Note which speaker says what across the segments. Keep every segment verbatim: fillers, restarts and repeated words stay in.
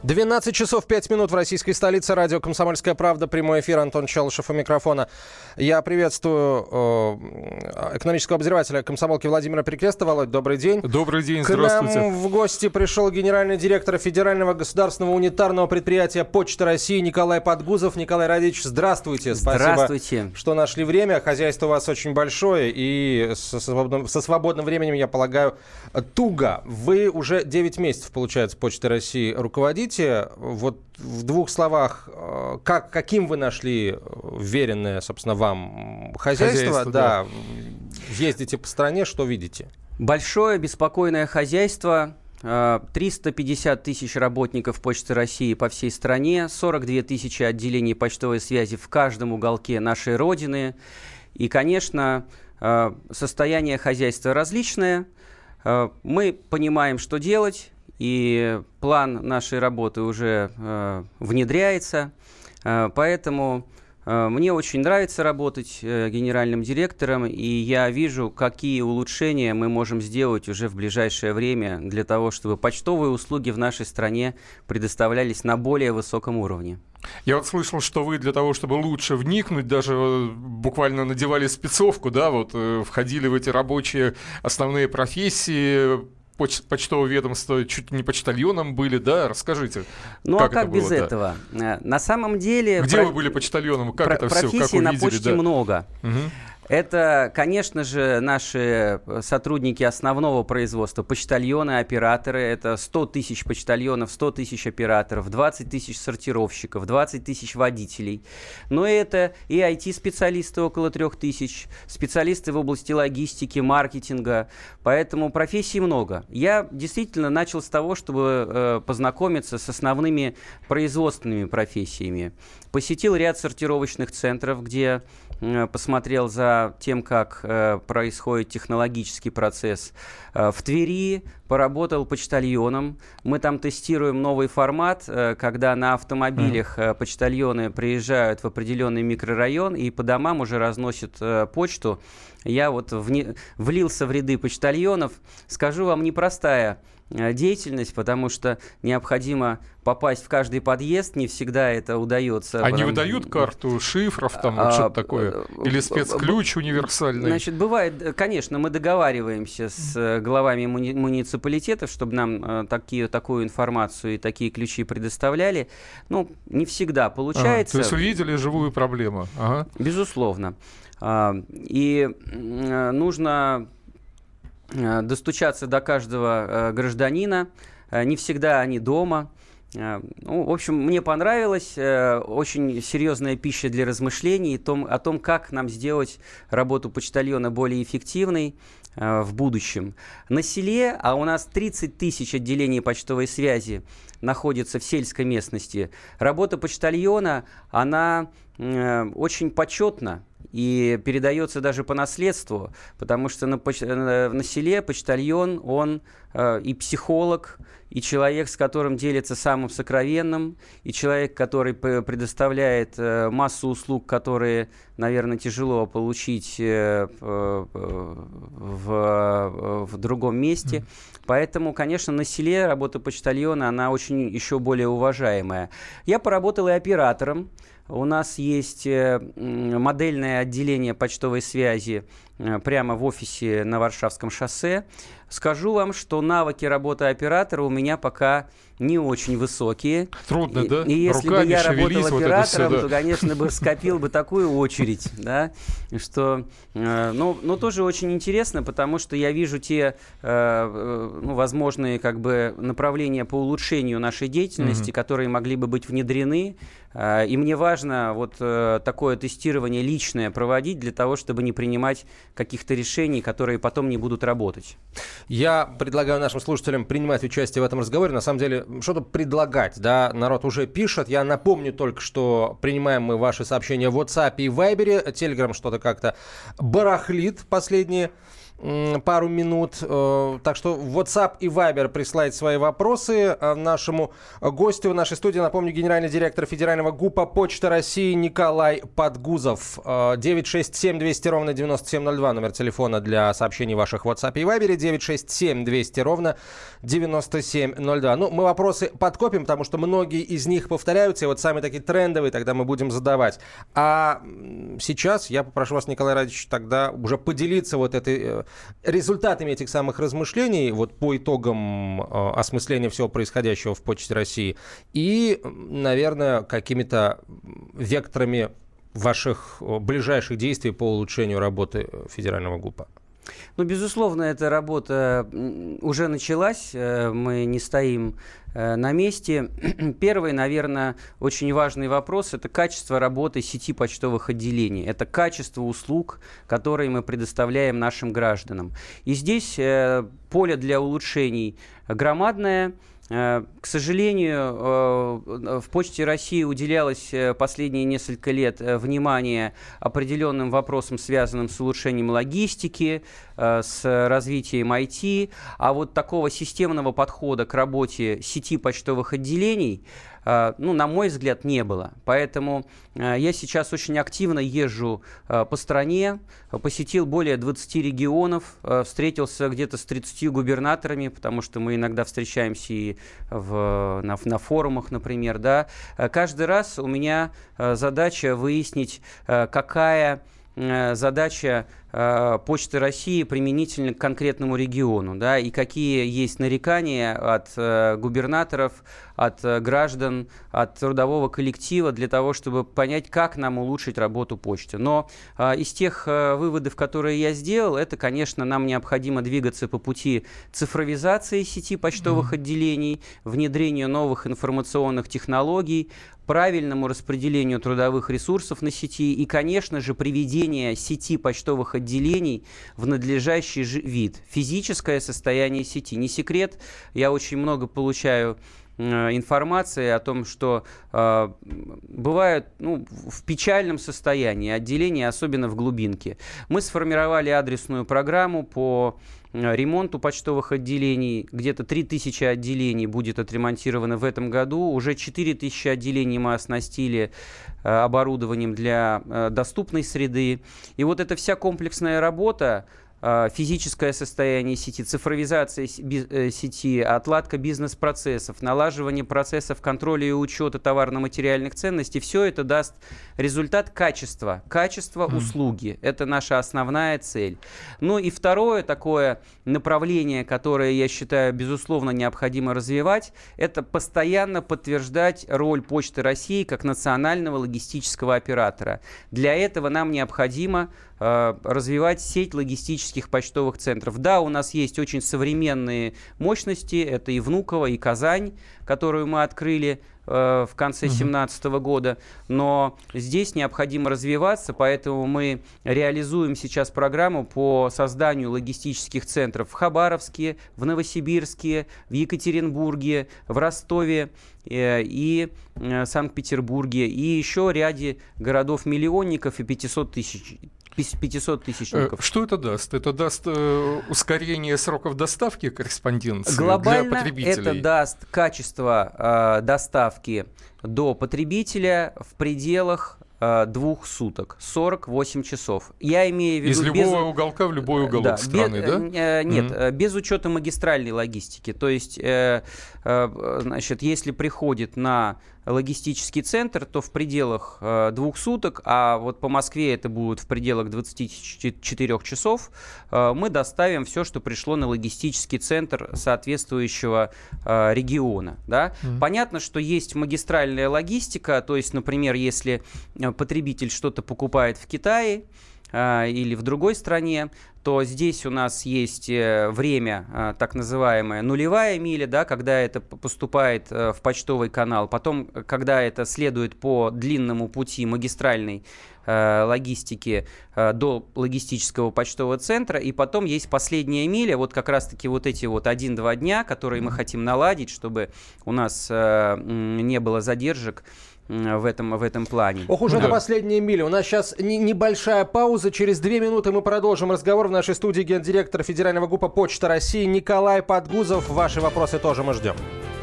Speaker 1: двенадцать часов пять минут в российской столице. Радио «Комсомольская правда». Прямой эфир. Антон Челышев у микрофона. Я приветствую э, экономического обозревателя комсомолки Владимира Перекреста. Володь, добрый день.
Speaker 2: Добрый день,
Speaker 1: К
Speaker 2: здравствуйте.
Speaker 1: нам в гости пришел генеральный директор Федерального государственного унитарного предприятия «Почта России» Николай Подгузов. Николай Радич, здравствуйте.
Speaker 3: Здравствуйте.
Speaker 1: Спасибо, что нашли время. Хозяйство у вас очень большое и со свободным, со свободным временем, я полагаю, туго. Вы уже девять месяцев, получается, «Почтой России» руководите. Вот в двух словах, как, каким вы нашли веренное, собственно, вам хозяйство?
Speaker 2: Хозяйство,
Speaker 1: да.
Speaker 2: да.
Speaker 1: Ездите по стране, что видите?
Speaker 3: Большое беспокойное хозяйство. триста пятьдесят тысяч работников Почты России по всей стране, сорок две тысячи отделений почтовой связи в каждом уголке нашей Родины. И, конечно, состояние хозяйства различное. Мы понимаем, что делать. И план нашей работы уже э, внедряется, э, поэтому э, мне очень нравится работать э, генеральным директором, и я вижу, какие улучшения мы можем сделать уже в ближайшее время для того, чтобы почтовые услуги в нашей стране предоставлялись на более высоком уровне.
Speaker 2: Я вот слышал, что вы для того, чтобы лучше вникнуть, даже буквально надевали спецовку, да, вот э, входили в эти рабочие основные профессии, Поч- почтового ведомства, чуть не почтальоном были, да? Расскажите.
Speaker 3: Ну
Speaker 2: как
Speaker 3: а как
Speaker 2: это было,
Speaker 3: без
Speaker 2: да?
Speaker 3: этого? На самом деле...
Speaker 2: Где
Speaker 3: про...
Speaker 2: вы были почтальоном? Как
Speaker 3: про-
Speaker 2: это все? Как
Speaker 3: профессий
Speaker 2: увидели?
Speaker 3: на почте
Speaker 2: да?
Speaker 3: много.
Speaker 2: Угу.
Speaker 3: Это, конечно же, наши сотрудники основного производства, почтальоны, операторы. Это сто тысяч почтальонов, сто тысяч операторов, двадцать тысяч сортировщиков, двадцать тысяч водителей. Но это и ай ти-специалисты около трех тысяч, специалисты в области логистики, маркетинга. Поэтому профессий много. Я действительно начал с того, чтобы э, познакомиться с основными производственными профессиями. Посетил ряд сортировочных центров, где э, посмотрел за тем, как э, происходит технологический процесс. Э, в Твери поработал почтальоном. Мы там тестируем новый формат, э, когда на автомобилях э, почтальоны приезжают в определенный микрорайон и по домам уже разносят э, почту. Я вот вне, влился в ряды почтальонов. Скажу вам, непростая деятельность, потому что необходимо попасть в каждый подъезд, не всегда это удается.
Speaker 2: Они
Speaker 3: потому...
Speaker 2: выдают карту шифров, там, вот
Speaker 3: а,
Speaker 2: что-то такое? Или спецключ универсальный?
Speaker 3: Значит, бывает, конечно, мы договариваемся с главами муни- муниципалитетов, чтобы нам такие, такую информацию и такие ключи предоставляли. Ну, не всегда получается.
Speaker 2: А, то есть увидели живую проблему? Ага.
Speaker 3: Безусловно. А, и а, нужно достучаться до каждого э, гражданина. Э, не всегда они дома. Э, ну, в общем, мне понравилось. Э, очень серьезная пища для размышлений о том, о том, как нам сделать работу почтальона более эффективной э, в будущем. На селе, а у нас тридцать тысяч отделений почтовой связи находится в сельской местности, работа почтальона, она э, очень почетна. И передается даже по наследству, потому что на, поч- на селе почтальон, он э, и психолог, и человек, с которым делится самым сокровенным, и человек, который п- предоставляет э, массу услуг, которые, наверное, тяжело получить э, э, в, в другом месте. Mm. Поэтому, конечно, на селе работа почтальона, она очень еще более уважаемая. Я поработал и оператором. У нас есть модельное отделение почтовой связи прямо в офисе на Варшавском шоссе. Скажу вам, что навыки работы оператора у меня пока не очень высокие.
Speaker 2: Трудно,
Speaker 3: и,
Speaker 2: да?
Speaker 3: И если
Speaker 2: Руками
Speaker 3: бы я
Speaker 2: шевелить,
Speaker 3: работал
Speaker 2: вот
Speaker 3: оператором,
Speaker 2: все, да.
Speaker 3: то, конечно, бы скопил бы такую очередь, да, что, э, ну, но тоже очень интересно, потому что я вижу те, э, ну, возможные, как бы, направления по улучшению нашей деятельности, mm-hmm. которые могли бы быть внедрены, э, и мне важно вот э, такое тестирование личное проводить для того, чтобы не принимать каких-то решений, которые потом не будут работать.
Speaker 1: Я предлагаю нашим слушателям принимать участие в этом разговоре. На самом деле, что-то предлагать, да, народ уже пишет. Я напомню только, что принимаем мы ваши сообщения в WhatsApp и Viber. Telegram что-то как-то барахлит последние пару минут. Так что в WhatsApp и Viber присылайте свои вопросы нашему гостю. В нашей студии, напомню, генеральный директор Федерального ГУПа Почта России Николай Подгузов. девять шесть семь двести ровно девяносто семь ноль два, номер телефона для сообщений ваших в WhatsApp и Viber. девять шесть семь двести ровно девяносто семь ноль два. Ну, мы вопросы подкопим, потому что многие из них повторяются, и вот самые такие трендовые тогда мы будем задавать. А сейчас я попрошу вас, Николай Радичевич, тогда уже поделиться вот этой результатами этих самых размышлений вот по итогам э, осмысления всего происходящего в Почте России и, наверное, какими-то векторами ваших ближайших действий по улучшению работы Федерального ГУПа.
Speaker 3: Ну, безусловно, эта работа уже началась, мы не стоим на месте. Первый, наверное, очень важный вопрос – это качество работы сети почтовых отделений. Это качество услуг, которые мы предоставляем нашим гражданам. И здесь поле для улучшений громадное. К сожалению, в Почте России уделялось последние несколько лет внимание определенным вопросам, связанным с улучшением логистики, с развитием ай ти, а вот такого системного подхода к работе сети почтовых отделений, ну, на мой взгляд, не было. Поэтому я сейчас очень активно езжу по стране, посетил более двадцати регионов, встретился где-то с тридцатью губернаторами, потому что мы иногда встречаемся и в, на, на форумах, например. Да. Каждый раз у меня задача выяснить, какая задача э, Почты России применительно к конкретному региону, да, и какие есть нарекания от э, губернаторов, от э, граждан, от трудового коллектива для того, чтобы понять, как нам улучшить работу почты. Но э, из тех э, выводов, которые я сделал, это, конечно, нам необходимо двигаться по пути цифровизации сети почтовых mm-hmm. отделений, внедрению новых информационных технологий, правильному распределению трудовых ресурсов на сети и, конечно же, приведение сети почтовых отделений в надлежащий вид. Физическое состояние сети. Не секрет, я очень много получаю э, информации о том, что э, бывают ну, в печальном состоянии отделения, особенно в глубинке. Мы сформировали адресную программу по ремонту почтовых отделений. Где-то три тысячи отделений будет отремонтировано в этом году. Уже четыре тысячи отделений мы оснастили э, оборудованием для э, доступной среды. И вот эта вся комплексная работа, физическое состояние сети, цифровизация сети, отладка бизнес-процессов, налаживание процессов контроля и учета товарно-материальных ценностей, все это даст результат качества, качества mm. услуги. Это наша основная цель. Ну и второе такое направление, которое, я считаю, безусловно, необходимо развивать, это постоянно подтверждать роль Почты России как национального логистического оператора. Для этого нам необходимо развивать сеть логистических почтовых центров. Да, у нас есть очень современные мощности, это и Внуково, и Казань, которую мы открыли э, в конце две тысячи семнадцатого года, но здесь необходимо развиваться, поэтому мы реализуем сейчас программу по созданию логистических центров в Хабаровске, в Новосибирске, в Екатеринбурге, в Ростове э, и э, Санкт-Петербурге, и еще ряде городов-миллионников и пятисот тысяч пятьсот тысячников.
Speaker 2: Что это даст? Это даст э, ускорение сроков доставки корреспонденции
Speaker 3: глобально
Speaker 2: для потребителей?
Speaker 3: Это даст качество э, доставки до потребителя в пределах э, двух суток, сорок восемь часов. Я имею в виду...
Speaker 2: Из любого без... уголка в любой уголок да, страны,
Speaker 3: без,
Speaker 2: да?
Speaker 3: Э, нет, mm-hmm. без учета магистральной логистики. То есть, э, э, значит, если приходит на логистический центр, то в пределах э, двух суток, а вот по Москве это будет в пределах двадцати четырёх часов, э, мы доставим все, что пришло на логистический центр соответствующего э, региона. Да? Mm-hmm. Понятно, что есть магистральная логистика, то есть, например, если потребитель что-то покупает в Китае, или в другой стране, то здесь у нас есть время, так называемая нулевая миля, да, когда это поступает в почтовый канал, потом, когда это следует по длинному пути магистральной логистики до логистического почтового центра, и потом есть последняя миля, вот как раз-таки вот эти вот один-два дня, которые мы хотим наладить, чтобы у нас не было задержек в этом, в этом плане.
Speaker 1: Ох, уже
Speaker 2: Да.
Speaker 1: на последние мили. У нас сейчас не- небольшая пауза. Через две минуты мы продолжим разговор. В нашей студии гендиректор Федерального ГУПа «Почта России» Николай Подгузов. Ваши вопросы тоже мы ждем.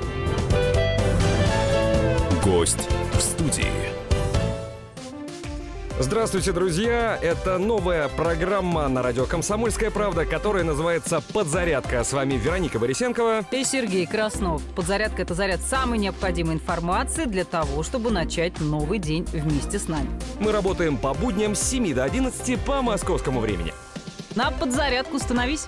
Speaker 4: Гость в студии.
Speaker 5: Здравствуйте, друзья! Это новая программа на радио «Комсомольская правда», которая называется «Подзарядка». С вами Вероника Борисенкова.
Speaker 6: И Сергей Краснов. Подзарядка – это заряд самой необходимой информации для того, чтобы начать новый день вместе с нами.
Speaker 5: Мы работаем по будням с семи до одиннадцати по московскому времени.
Speaker 6: На подзарядку становись.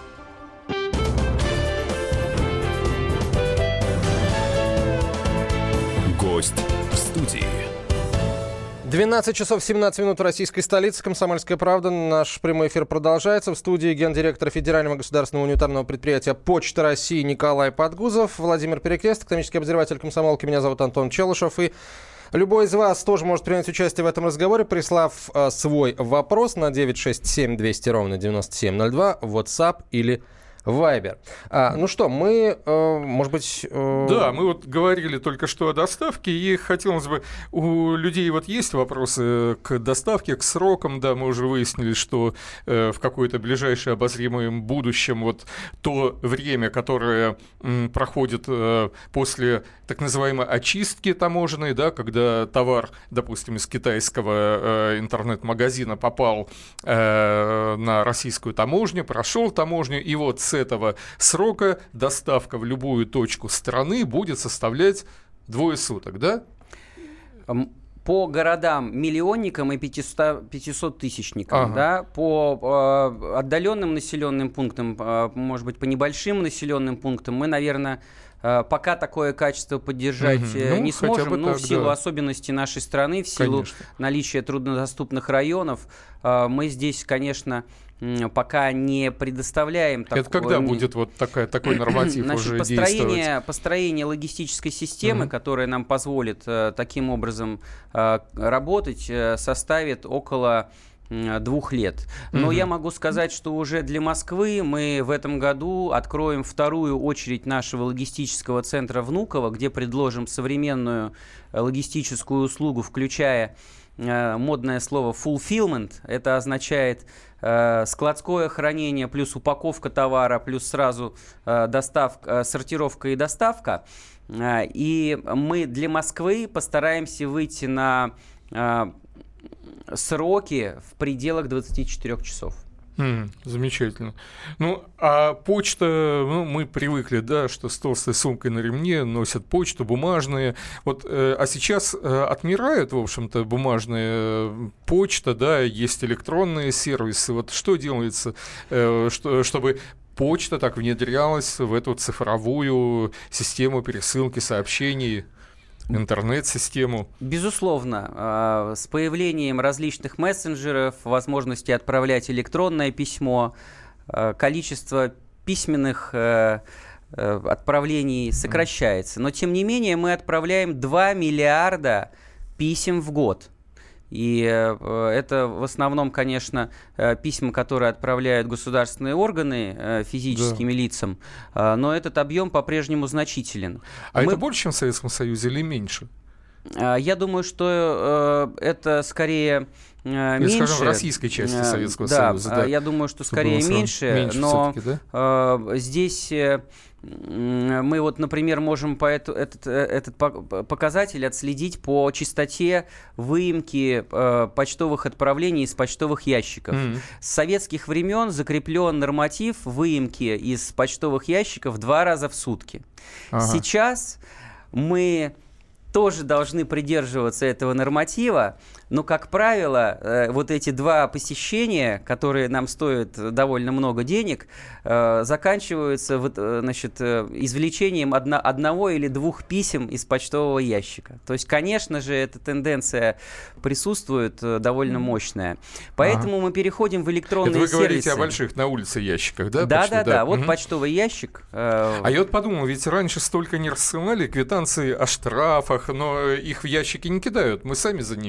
Speaker 4: Гость в студии.
Speaker 1: двенадцать часов семнадцать минут в российской столице. «Комсомольская правда». Наш прямой эфир продолжается. В студии гендиректор Федерального государственного унитарного предприятия «Почта России» Николай Подгузов, Владимир Перекрест, экономический обозреватель «Комсомолки». Меня зовут Антон Челышев. И любой из вас тоже может принять участие в этом разговоре, прислав э, свой вопрос на девять шесть семь двести ровно девяносто семь ноль два, WhatsApp или Вайбер. А, ну что, мы, э, может быть... Э...
Speaker 2: Да, мы вот говорили только что о доставке, и хотелось бы... У людей вот есть вопросы к доставке, к срокам, да, мы уже выяснили, что э, в какое-то ближайшее обозримое будущем вот то время, которое м, проходит э, после так называемой очистки таможенной, да, когда товар, допустим, из китайского э, интернет-магазина попал э, на российскую таможню, прошел таможню, и вот с этого срока доставка в любую точку страны будет составлять двое суток, да?
Speaker 3: По городам-миллионникам и пятисоттысячникам,
Speaker 2: Ага.
Speaker 3: да, по э, отдаленным населенным пунктам, э, может быть, по небольшим населенным пунктам, мы, наверное, э, пока такое качество поддержать
Speaker 2: Мгм.
Speaker 3: э,
Speaker 2: Ну,
Speaker 3: не
Speaker 2: хотя
Speaker 3: сможем,
Speaker 2: бы
Speaker 3: но
Speaker 2: так,
Speaker 3: в силу
Speaker 2: да.
Speaker 3: особенностей нашей страны, в силу
Speaker 2: Конечно.
Speaker 3: наличия труднодоступных районов, э, мы здесь, конечно, м, пока не предоставляем...
Speaker 2: Это
Speaker 3: так-
Speaker 2: когда
Speaker 3: не-
Speaker 2: будет вот такая, такой норматив
Speaker 3: Значит,
Speaker 2: уже
Speaker 3: построение,
Speaker 2: действовать?
Speaker 3: построение логистической системы,
Speaker 2: Мгм.
Speaker 3: которая нам позволит э, таким образом э, работать, э, составит около м, двух лет. Но
Speaker 2: Мгм.
Speaker 3: я могу сказать, что уже для Москвы мы в этом году откроем вторую очередь нашего логистического центра Внуково, где предложим современную э, логистическую услугу, включая э, модное слово fulfillment. Это означает э, складское хранение плюс упаковка товара плюс сразу э, доставка, э, сортировка и доставка. Э, и мы для Москвы постараемся выйти на э, сроки в пределах двадцати четырёх часов.
Speaker 2: М, замечательно. Ну, а почта, ну, мы привыкли, да, что с толстой сумкой на ремне носят почту, бумажные. Вот, э, а сейчас э, отмирает, в общем-то, бумажная э, почта, да, есть электронные сервисы. Вот что делается, э, что, чтобы почта так внедрялась в эту цифровую систему пересылки сообщений, интернет-систему?
Speaker 3: Безусловно, э, с появлением различных мессенджеров, возможности отправлять электронное письмо, э, количество письменных э, э, отправлений сокращается. Но, тем не менее, мы отправляем два миллиарда писем в год. И э, это в основном, конечно, э, письма, которые отправляют государственные органы э, физическим
Speaker 2: Да.
Speaker 3: лицам, э, но этот объем по-прежнему значителен.
Speaker 2: А
Speaker 3: Мы-
Speaker 2: это больше, чем в Советском Союзе, или меньше?
Speaker 3: А, Я думаю, что э, это скорее э,
Speaker 2: Или,
Speaker 3: меньше.
Speaker 2: скажем, в российской части
Speaker 3: Э,
Speaker 2: Советского
Speaker 3: да,
Speaker 2: Союза, да.
Speaker 3: а, я думаю, что
Speaker 2: Чтобы
Speaker 3: скорее
Speaker 2: было сразу
Speaker 3: меньше,
Speaker 2: меньше
Speaker 3: но
Speaker 2: всё-таки, да?
Speaker 3: э, здесь э, м, мы вот, например, можем по эту- этот, э, этот по- показатель отследить по частоте выемки э, почтовых отправлений из почтовых ящиков.
Speaker 2: Мгм.
Speaker 3: С советских времен закреплен норматив выемки из почтовых ящиков два раза в сутки.
Speaker 2: Ага.
Speaker 3: Сейчас мы тоже должны придерживаться этого норматива, но, как правило, э, вот эти два посещения, которые нам стоят довольно много денег, э, заканчиваются вот, э, значит, э, извлечением одно- одного или двух писем из почтового ящика. То есть, конечно же, эта тенденция присутствует э, довольно мощная. Поэтому мы переходим в электронные
Speaker 2: Это вы
Speaker 3: сервисы.
Speaker 2: говорите о больших на улице ящиках, да?
Speaker 3: Да,
Speaker 2: почты?
Speaker 3: да, да. Вот
Speaker 2: Мгм.
Speaker 3: почтовый ящик. э,
Speaker 2: А я вот подумал, ведь раньше столько не рассылали квитанции о штрафах, но их в ящики не кидают. Мы сами за ними идем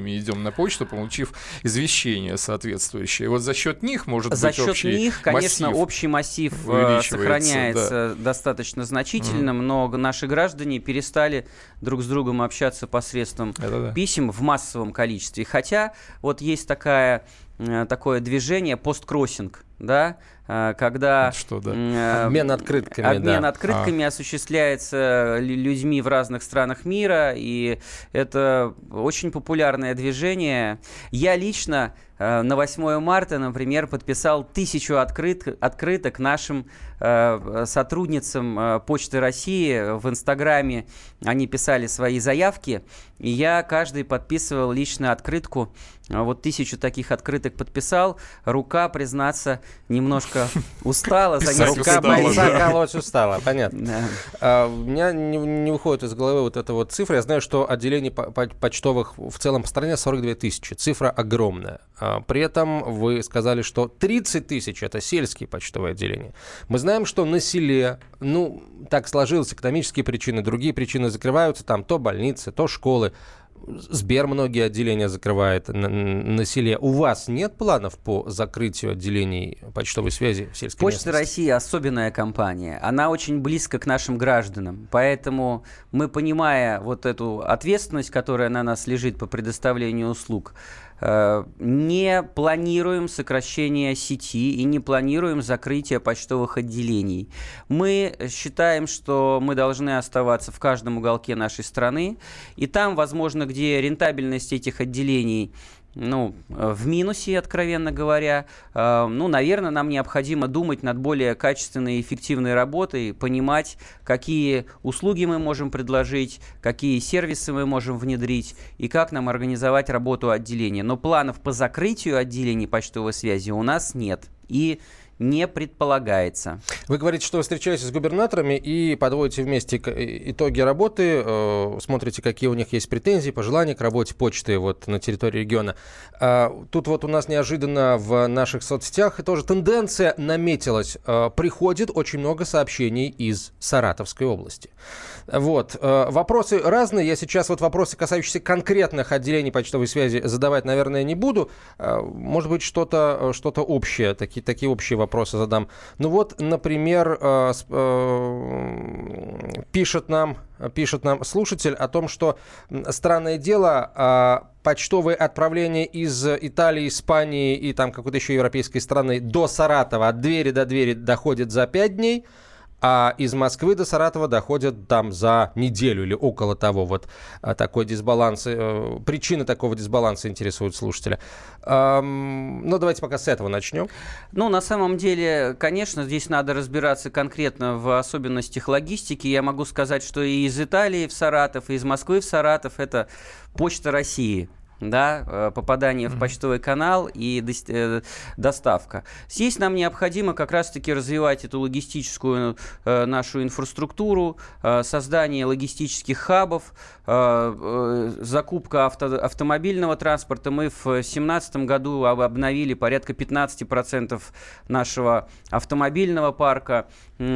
Speaker 2: на почту, получив извещение соответствующее. Вот за счет них, может
Speaker 3: за
Speaker 2: быть,
Speaker 3: счет
Speaker 2: общий
Speaker 3: них, конечно,
Speaker 2: массив
Speaker 3: общий массив сохраняется да. достаточно значительным, mm. но наши граждане перестали друг с другом общаться посредством да. писем в массовом количестве. Хотя вот есть такая, такое движение посткроссинг, да, когда
Speaker 2: что, да?
Speaker 3: э,
Speaker 1: обмен открытками,
Speaker 3: обмен
Speaker 1: да.
Speaker 3: открытками
Speaker 2: а.
Speaker 3: осуществляется людьми в разных странах мира, и это очень популярное движение. Я лично э, на восьмое марта, например, подписал тысячу открыт, открыток нашим э, сотрудницам э, Почты России в Инстаграме. Они писали свои заявки, и я каждый подписывал лично открытку. Вот тысячу таких открыток подписал. Рука, признаться, немножко устала. За
Speaker 1: рука бойца колоть устала, понятно.
Speaker 3: Да.
Speaker 1: А, у меня не, не уходит из головы вот эта вот цифра. Я знаю, что отделений по- по- почтовых в целом по стране сорок две тысячи. Цифра огромная. А, при этом вы сказали, что тридцать тысяч – это сельские почтовые отделения. Мы знаем, что на селе, ну, так сложилось, экономические причины, другие причины закрываются, там то больницы, то школы. Сбер многие отделения закрывает на, на селе. У вас нет планов по закрытию отделений почтовой связи в сельской
Speaker 3: Почта
Speaker 1: местности?
Speaker 3: России особенная компания. Она очень близко к нашим гражданам. Поэтому мы, понимая вот эту ответственность, которая на нас лежит по предоставлению услуг, не планируем сокращение сети и не планируем закрытие почтовых отделений. Мы считаем, что мы должны оставаться в каждом уголке нашей страны, и там, возможно, где рентабельность этих отделений ну, в минусе, откровенно говоря, ну, наверное, нам необходимо думать над более качественной и эффективной работой, понимать, какие услуги мы можем предложить, какие сервисы мы можем внедрить и как нам организовать работу отделения. Но планов по закрытию отделений почтовой связи у нас нет и не предполагается.
Speaker 1: Вы говорите, что вы встречаетесь с губернаторами и подводите вместе итоги работы, э, смотрите, какие у них есть претензии, пожелания к работе почты вот, на территории региона. Э, тут вот у нас неожиданно в наших соцсетях тоже тенденция наметилась. Э, приходит очень много сообщений из Саратовской области. Вот. Э, вопросы разные. Я сейчас вот вопросы, касающиеся конкретных отделений почтовой связи, задавать, наверное, не буду. Э, может быть, что-то, что-то общее, такие, такие общие вопросы. Вопросы задам. Ну вот, например, э, э, пишет нам, пишет нам слушатель о том, что странное дело, э, почтовые отправления из Италии, Испании и там какой-то еще европейской страны до Саратова от двери до двери доходят за пять дней, а из Москвы до Саратова доходят там за неделю или около того. Вот такой дисбаланс, э, причины такого дисбаланса интересуют слушателя. Эм, ну, давайте пока с этого начнем.
Speaker 3: Ну, на самом деле, конечно, здесь надо разбираться конкретно в особенностях логистики. Я могу сказать, что и из Италии в Саратов, и из Москвы в Саратов – это Почта России. Да, попадание в почтовый канал и до, доставка. Здесь нам необходимо как раз-таки развивать эту логистическую э, нашу инфраструктуру, э, создание логистических хабов, э, э, закупка авто, автомобильного транспорта. Мы в две тысячи семнадцатом году обновили порядка пятнадцать процентов нашего автомобильного парка.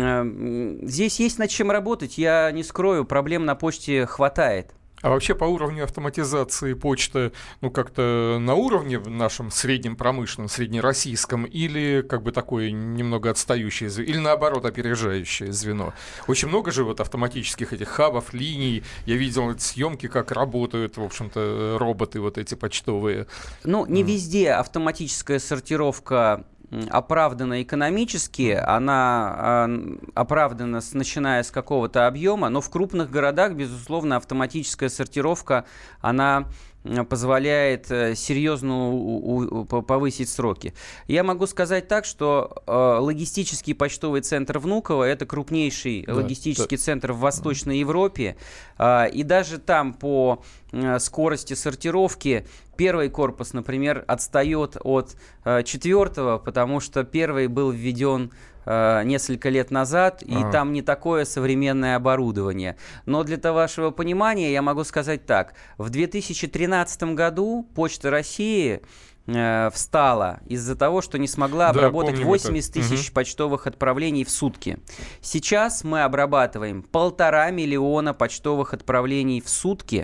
Speaker 3: Э, здесь есть над чем работать, я не скрою, проблем на почте хватает.
Speaker 2: А вообще по уровню автоматизации почты, ну как-то на уровне нашем среднем промышленном, среднероссийском, или как бы такое немного отстающее звено, или наоборот опережающее звено? Очень много же вот автоматических этих хабов, линий. Я видел эти съемки, как работают, в общем-то, роботы вот эти почтовые.
Speaker 3: Ну, не везде автоматическая сортировка оправдана экономически, она э, оправдана с, начиная с какого-то объема, но в крупных городах, безусловно, автоматическая сортировка, она позволяет серьезно у, у, повысить сроки. Я могу сказать так, что э, логистический почтовый центр Внуково – это крупнейший да, логистический да. центр в Восточной Европе, э, и даже там по э, скорости сортировки первый корпус, например, отстает от э, четвертого, потому что первый был введен несколько лет назад, и а. там не такое современное оборудование. Но для того, вашего понимания я могу сказать так. В две тысячи тринадцатом году Почта России э, встала из-за того, что не смогла да, обработать восемьдесят тысяч угу. почтовых отправлений в сутки. Сейчас мы обрабатываем полтора миллиона почтовых отправлений в сутки.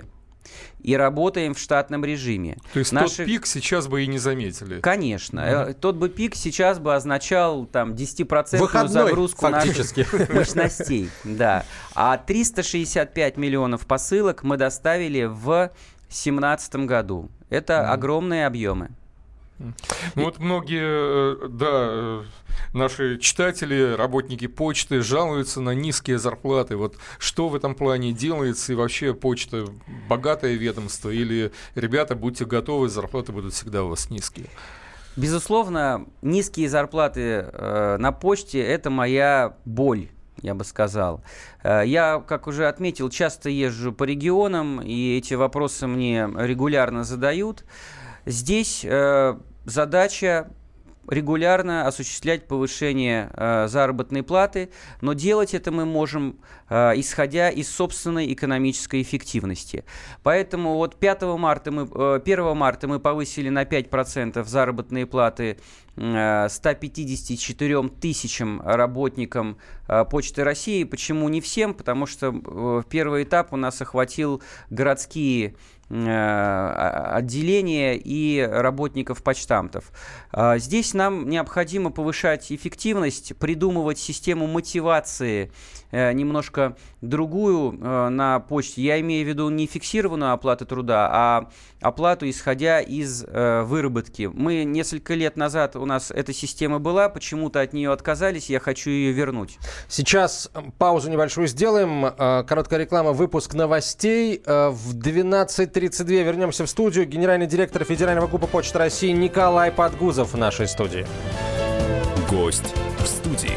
Speaker 3: и работаем в штатном режиме.
Speaker 2: То есть Наши... тот пик сейчас бы и не заметили?
Speaker 3: Конечно. Mm-hmm. Тот бы пик сейчас бы означал там, десять процентов загрузку
Speaker 1: фактически.
Speaker 3: наших мощностей. Да. А триста шестьдесят пять миллионов посылок мы доставили в две тысячи семнадцатом году. Это mm-hmm. огромные объемы.
Speaker 2: Ну вот многие, да, наши читатели, работники почты жалуются на низкие зарплаты. Вот что в этом плане делается? И вообще почта богатое ведомство? Или, ребята, будьте готовы, зарплаты будут всегда у вас низкие?
Speaker 3: Безусловно, низкие зарплаты э, на почте – это моя боль, я бы сказал. Я, как уже отметил, часто езжу по регионам, и эти вопросы мне регулярно задают. Здесь э, задача регулярно осуществлять повышение э, заработной платы, но делать это мы можем, э, исходя из собственной экономической эффективности. Поэтому вот пятого марта мы, э, первого марта мы повысили на пять процентов заработные платы э, ста пятидесяти четырем тысячам работникам э, Почты России. Почему не всем? Потому что э, первый этап у нас охватил городские отделения и работников почтамтов. Здесь нам необходимо повышать эффективность, придумывать систему мотивации немножко другую на почте. Я имею в виду не фиксированную оплату труда, а оплату, исходя из выработки. Мы несколько лет назад, у нас эта система была, почему-то от нее отказались, я хочу ее вернуть.
Speaker 1: Сейчас паузу небольшую сделаем. Короткая реклама, выпуск новостей. В двенадцать тридцать два вернемся в студию. Генеральный директор Федерального ГУПа Почты России Николай Подгузов в нашей студии.
Speaker 4: Гость в студии.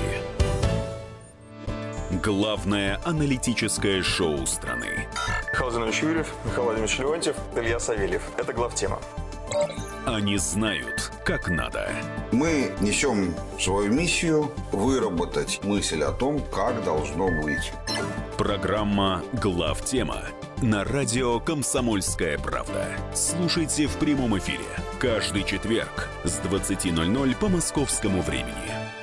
Speaker 4: Главное аналитическое шоу страны.
Speaker 7: Михаил Владимирович Юрьев, Михаил Владимирович Леонтьев, Илья Савельев. Это главтема.
Speaker 4: Они знают, как надо.
Speaker 8: Мы несем свою миссию выработать мысль о том, как должно быть.
Speaker 4: Программа «Главтема» на радио «Комсомольская правда». Слушайте в прямом эфире каждый четверг с двадцати ноль-ноль по московскому времени.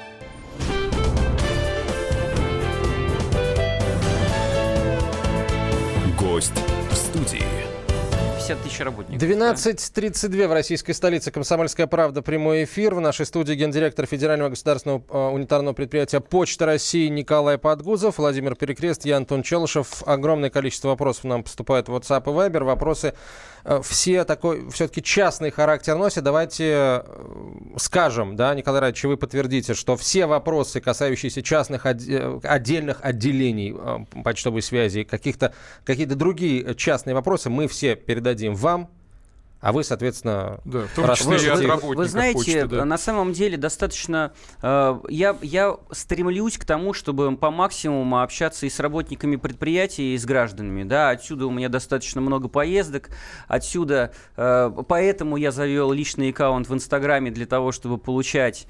Speaker 4: Гость в студии.
Speaker 3: пятьдесят тысяч работников.
Speaker 1: двенадцать тридцать два в российской столице. «Комсомольская правда». Прямой эфир. В нашей студии гендиректор Федерального государственного э, унитарного предприятия «Почта России» Николай Подгузов, Владимир Перекрест, я Антон Челышев. Огромное количество вопросов нам поступает в WhatsApp и Viber. Вопросы э, все такой все-таки частный характер носят. Давайте э, скажем, да, Николай Радович, вы подтвердите, что все вопросы, касающиеся частных отде- отдельных отделений э, почтовой связи, каких-то, какие-то другие частные вопросы, мы все передадим вам, а вы, соответственно,
Speaker 2: да, в том числе и от работников
Speaker 3: Вы знаете,
Speaker 2: почты, да.
Speaker 3: на самом деле достаточно... Э, я, я стремлюсь к тому, чтобы по максимуму общаться и с работниками предприятий, и с гражданами. Да? Отсюда у меня достаточно много поездок. Отсюда... Э, поэтому я завел личный аккаунт в Инстаграме для того, чтобы получать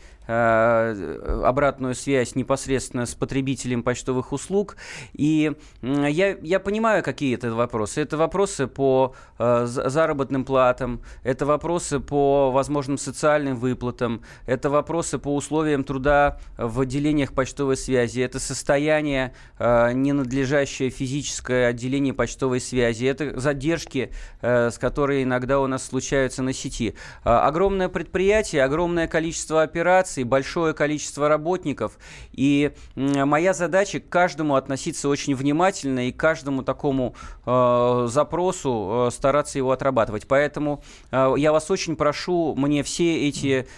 Speaker 3: э, обратную связь непосредственно с потребителем почтовых услуг. И э, я, я понимаю, какие это вопросы. Это вопросы по э, заработным платам, это вопросы по возможным социальным выплатам, это вопросы по условиям труда в отделениях почтовой связи, это состояние э, ненадлежащее физическое отделение почтовой связи, это задержки, э, с которыми иногда у нас случаются на сети. Э, огромное предприятие, огромное количество операций, большое количество работников, и э, моя задача к каждому относиться очень внимательно и к каждому такому э, запросу э, стараться его отрабатывать. Поэтому я вас очень прошу мне все эти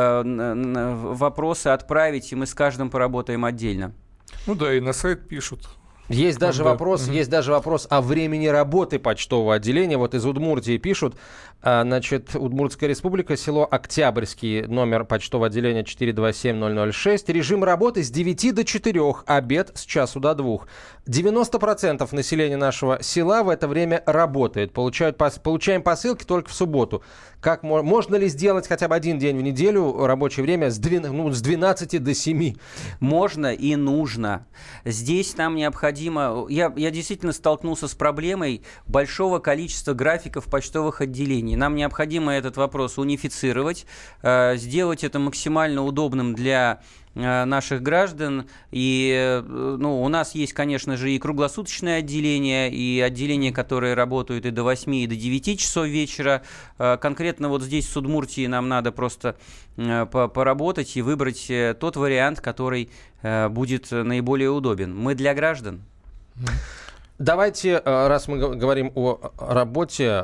Speaker 3: э, вопросы отправить, и мы с каждым поработаем отдельно.
Speaker 2: Ну да, и на сайт пишут.
Speaker 1: Есть даже,
Speaker 2: да.
Speaker 1: вопрос,
Speaker 2: угу.
Speaker 1: есть даже вопрос о времени работы почтового отделения. Вот из Удмуртии пишут, значит, Удмуртская республика, село Октябрьский, номер почтового отделения четыре два семь ноль ноль шесть. Режим работы с девяти до четырёх, обед с часу до двух. девяносто процентов населения нашего села в это время работает. Получают, получаем посылки только в субботу. Как, можно ли сделать хотя бы один день в неделю рабочее время с двенадцати до семи?
Speaker 3: Можно и нужно. Здесь нам необходимо... Я, я действительно столкнулся с проблемой большого количества графиков почтовых отделений. Нам необходимо этот вопрос унифицировать, э, сделать это максимально удобным для наших граждан. И ну, у нас есть, конечно же, и круглосуточное отделение, и отделения, которые работают и до восьми, и до девяти часов вечера. Конкретно вот здесь, в Удмуртии, нам надо просто поработать и выбрать тот вариант, который будет наиболее удобен. Мы для граждан.
Speaker 1: Давайте, раз мы говорим о работе,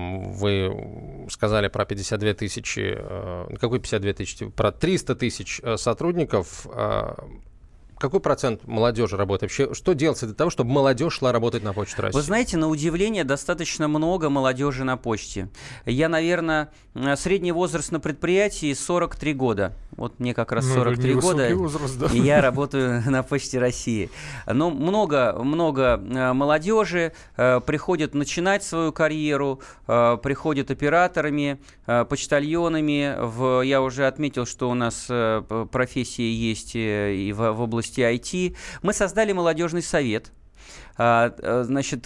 Speaker 1: вы сказали про пятьдесят две тысячи, какой пятьдесят две тысячи, про триста тысяч сотрудников. Какой процент молодежи работает? Вообще, что делается для того, чтобы молодежь шла работать на Почту России?
Speaker 3: Вы знаете, на удивление, достаточно много молодежи на почте. Я, наверное, средний возраст на предприятии сорок три года. Вот мне как раз сорок три ну, года, возраст, да. И я работаю на Почте России. Но много, много молодежи приходят начинать свою карьеру, приходят операторами, почтальонами. В, я уже отметил, что у нас профессии есть и в, в области ай ти. Мы создали молодежный совет. Значит,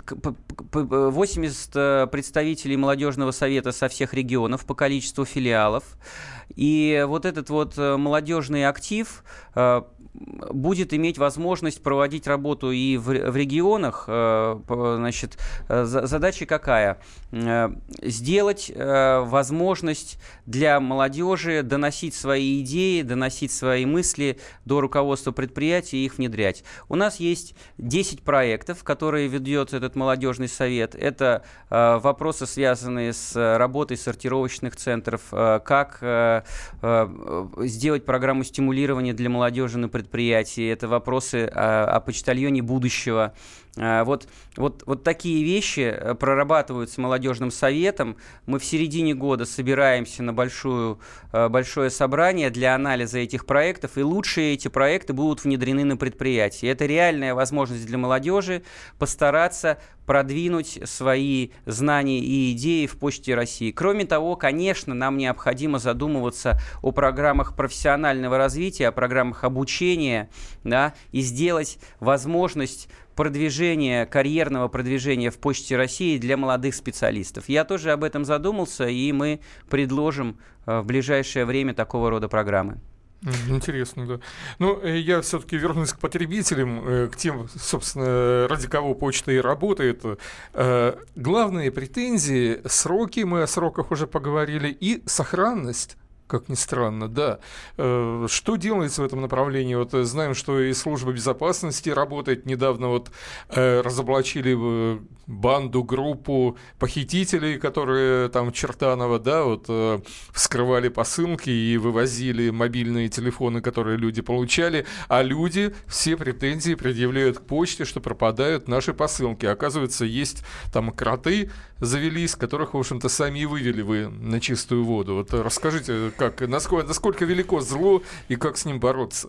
Speaker 3: восемьдесят представителей молодежного совета со всех регионов по количеству филиалов. И вот этот вот молодежный актив будет иметь возможность проводить работу и в, в регионах. Значит, задача какая? Сделать возможность для молодежи доносить свои идеи, доносить свои мысли до руководства предприятия и их внедрять. У нас есть десять проектов, которые ведет этот молодежный совет. Это вопросы, связанные с работой сортировочных центров, как сделать программу стимулирования для молодежи на предприятии. Это вопросы о, о почтальоне будущего. Вот, вот, вот такие вещи прорабатываются молодежным советом. Мы в середине года собираемся на большую, большое собрание для анализа этих проектов, и лучшие эти проекты будут внедрены на предприятии. Это реальная возможность для молодежи постараться продвинуть свои знания и идеи в Почте России. Кроме того, конечно, нам необходимо задумываться о программах профессионального развития, о программах обучения, да, и сделать возможность продвижения, карьерного продвижения в Почте России для молодых специалистов. Я тоже об этом задумался, и мы предложим в ближайшее время такого рода программы.
Speaker 2: Интересно, да. Ну, я все-таки вернусь к потребителям, к тем, собственно, ради кого почта и работает. Главные претензии — сроки, мы о сроках уже поговорили, и сохранность. Как ни странно, да. Что делается в этом направлении? Вот знаем, что и служба безопасности работает. Недавно вот разоблачили банду, группу похитителей, которые там в Чертаново, да, вот вскрывали посылки и вывозили мобильные телефоны, которые люди получали, а люди все претензии предъявляют к почте, что пропадают наши посылки. Оказывается, есть там кроты завелись, которых, в общем-то, сами и вывели вы на чистую воду. Вот расскажите, как, насколько, насколько велико зло и как с ним бороться?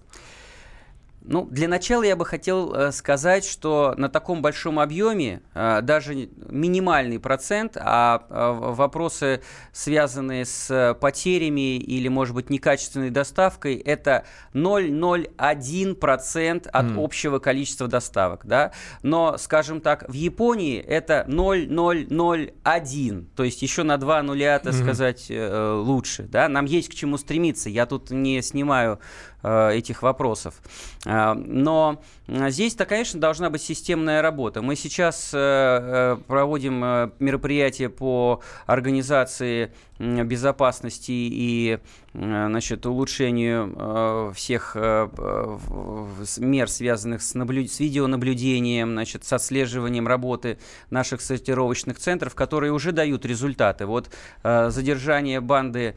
Speaker 3: Ну, для начала я бы хотел э, сказать, что на таком большом объеме э, даже минимальный процент, а э, вопросы, связанные с потерями или, может быть, некачественной доставкой, это ноль целых ноль один процент от mm. общего количества доставок, да? Но, скажем так, в Японии это ноль целых ноль ноль один, то есть еще на два нуля, так mm-hmm. сказать, э, лучше, да? Нам есть к чему стремиться, я тут не снимаю э, этих вопросов. Но здесь-то, конечно, должна быть системная работа. Мы сейчас проводим мероприятия по организации безопасности и, значит, улучшению всех мер, связанных с, наблю... с видеонаблюдением, значит, с отслеживанием работы наших сортировочных центров, которые уже дают результаты. Вот задержание банды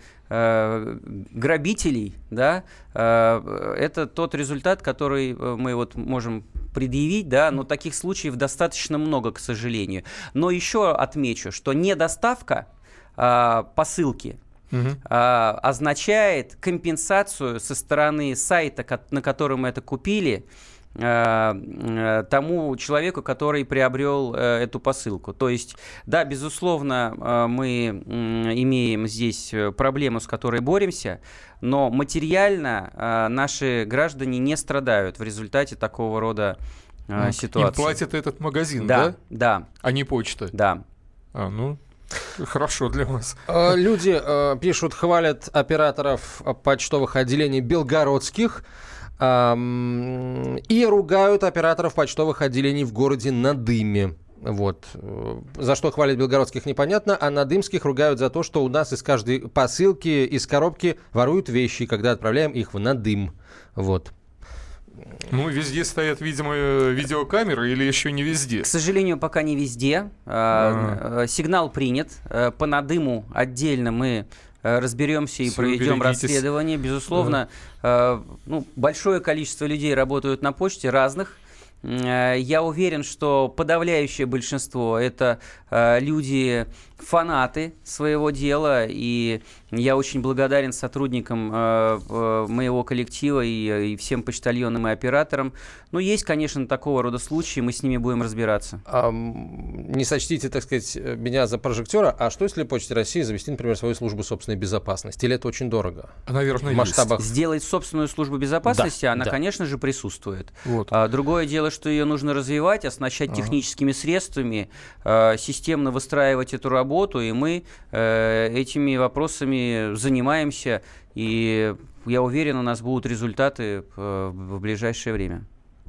Speaker 3: грабителей, да, это тот результат, который мы вот можем предъявить, да, но таких случаев достаточно много, к сожалению. Но еще отмечу, что недоставка а, посылки Uh-huh. а, означает компенсацию со стороны сайта, на котором мы это купили, тому человеку, который приобрел э, эту посылку. То есть, да, безусловно, э, мы э, имеем здесь проблему, с которой боремся, но материально э, наши граждане не страдают в результате такого рода э, ситуации.
Speaker 2: Им платит этот магазин,
Speaker 3: да?
Speaker 2: Да,
Speaker 3: да.
Speaker 2: А не почта?
Speaker 3: Да.
Speaker 2: А, ну... Хорошо для вас.
Speaker 1: Люди э, пишут, хвалят операторов почтовых отделений белгородских. И ругают операторов почтовых отделений в городе Надыме. Вот. За что хвалят белгородских, непонятно, а надымских ругают за то, что у нас из каждой посылки, из коробки воруют вещи, когда отправляем их в Надым. Вот.
Speaker 2: Ну, везде стоят, видимо, видеокамеры или еще не везде?
Speaker 3: К сожалению, пока не везде. А-а-а. Сигнал принят. По Надыму отдельно мы разберемся и Все, проведем берегитесь. расследование. Безусловно, да. ну, большое количество людей работают на почте, разных. Я уверен, что подавляющее большинство – это люди, фанаты своего дела, и я очень благодарен сотрудникам моего коллектива и, и всем почтальонам и операторам. Но есть, конечно, такого рода случаи, мы с ними будем разбираться.
Speaker 1: А, не сочтите, так сказать, меня за прожектора, а что если Почте России завести, например, свою службу собственной безопасности? Или это очень дорого?
Speaker 2: Наверное,
Speaker 1: в масштабах...
Speaker 3: есть. Сделать собственную службу безопасности, да, она, да. конечно же, присутствует.
Speaker 2: Вот.
Speaker 3: А, другое дело, что ее нужно развивать, оснащать ага. техническими средствами, э, системно выстраивать эту работу, и мы э, этими вопросами занимаемся, и я уверен, у нас будут результаты э, в ближайшее время.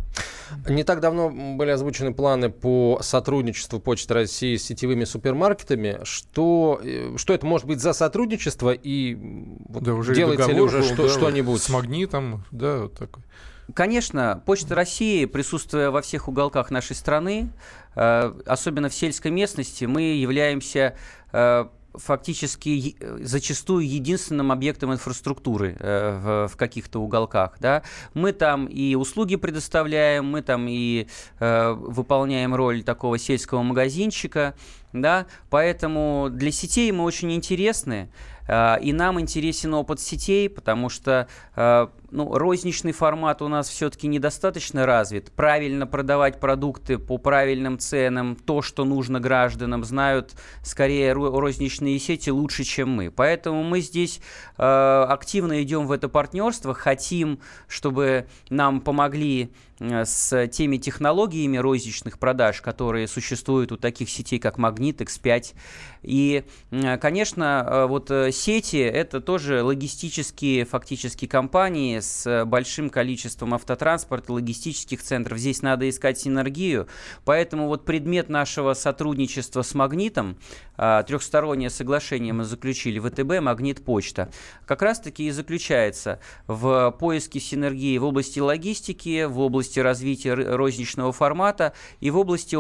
Speaker 1: Не так давно были озвучены планы по сотрудничеству Почты России с сетевыми супермаркетами. Что, что это может быть за сотрудничество, и вот
Speaker 2: да, уже
Speaker 1: делаете ли уже
Speaker 2: был,
Speaker 1: что,
Speaker 2: да,
Speaker 1: что-нибудь?
Speaker 2: С Магнитом, да, вот такой.
Speaker 3: Конечно, Почта России, присутствуя во всех уголках нашей страны, э, особенно в сельской местности, мы являемся э, фактически зачастую единственным объектом инфраструктуры э, в, в каких-то уголках. Да? Мы там и услуги предоставляем, мы там и э, выполняем роль такого сельского магазинчика, да? Поэтому для сетей мы очень интересны. И нам интересен опыт сетей, потому что ну, розничный формат у нас все-таки недостаточно развит. Правильно продавать продукты по правильным ценам, то, что нужно гражданам, знают скорее розничные сети лучше, чем мы. Поэтому мы здесь активно идем в это партнерство, хотим, чтобы нам помогли с теми технологиями розничных продаж, которые существуют у таких сетей, как Магнит, икс пять. И, конечно, вот сети – это тоже логистические фактически компании с большим количеством автотранспорта, логистических центров. Здесь надо искать синергию. Поэтому вот предмет нашего сотрудничества с Магнитом, трехстороннее соглашение мы заключили, ВТБ, Магнит, Почта, как раз-таки и заключается в поиске синергии в области логистики, в области развития розничного формата и в области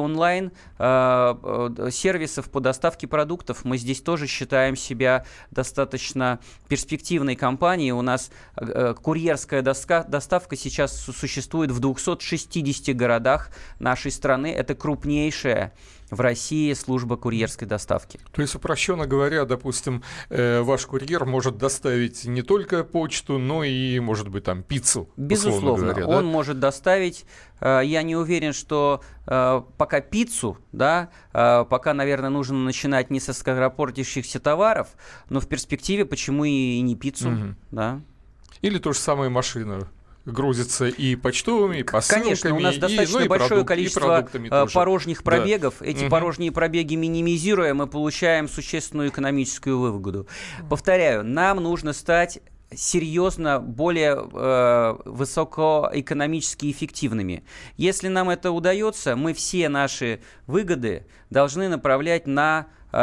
Speaker 3: онлайн-сервисов по доставке продуктов. Мы здесь тоже считаем себя достаточно перспективной компанией. У нас курьерская доска, доставка сейчас существует в двухстах шестидесяти городах нашей страны. Это крупнейшая в России служба курьерской доставки.
Speaker 2: То есть, упрощенно говоря, допустим, э, ваш курьер может доставить не только почту, но и, может быть, там, пиццу.
Speaker 3: Безусловно,
Speaker 2: говоря,
Speaker 3: он
Speaker 2: да?
Speaker 3: может доставить. Э, я не уверен, что э, пока пиццу, да, э, пока, наверное, нужно начинать не со скоропортящихся товаров, но в перспективе почему и не пиццу,
Speaker 2: угу.
Speaker 3: да.
Speaker 2: Или то же самое машина. Грузится и почтовыми, и посылками.
Speaker 3: Конечно, у нас
Speaker 2: и,
Speaker 3: достаточно
Speaker 2: ну, и
Speaker 3: большое
Speaker 2: продукт,
Speaker 3: количество порожних пробегов. Да. Эти угу. порожние пробеги минимизируя, мы получаем существенную экономическую выгоду. Повторяю, нам нужно стать серьезно более э, высокоэкономически эффективными. Если нам это удается, мы все наши выгоды должны направлять на